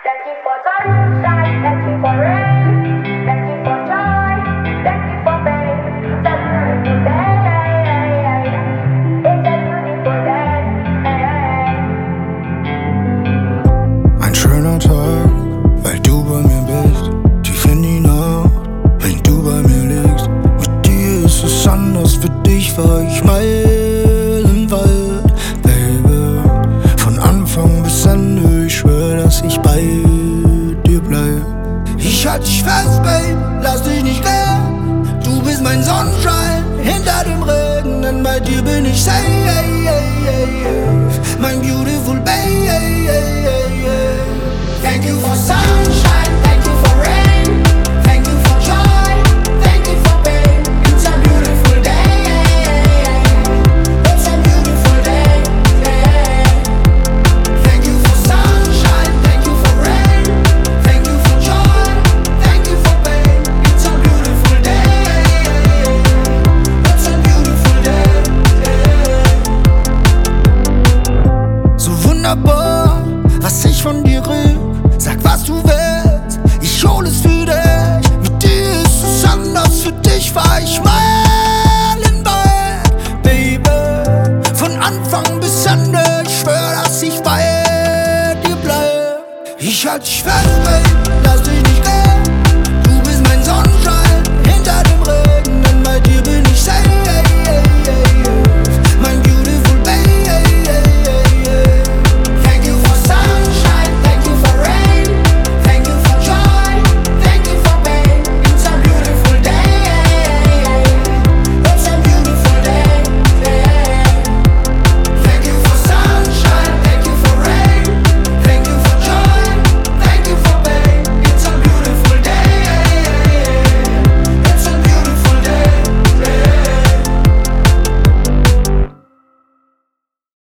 Thank you for sunshine, thank you for rain, thank you for joy, thank you for pain. It's a beautiful day. It's a beautiful day. Ein schöner Tag, weil du bei mir bist. Tief in die Nacht, wenn du bei mir liegst. Mit dir ist es anders, für dich war ich meilenweit, Baby. Von Anfang bis Ende, ich schwör, dass ich bei dir bleib. Ich halt dich fest, Babe, lass dich nicht gehen. Du bist mein Sonnenschein hinter dem Regen, denn bei dir bin ich safe. Mein beautiful babe. Thank you for sunshine, thank you for rain, thank you for joy, thank you for pain. It's a beautiful day. It's a beautiful day. Thank you for sunshine, thank you for rain, thank you for joy, thank you for pain. It's a beautiful day. It's a beautiful day. So wunderbar, was ich von dir will. Sag, was du willst, ich hol es für dich. Mit dir ist es anders, für dich war ich meilenweit, Baby. Von Anfang bis Ende, ich schwör, dass ich bei dir bleib. Ich halt dich fest, Baby, lass dich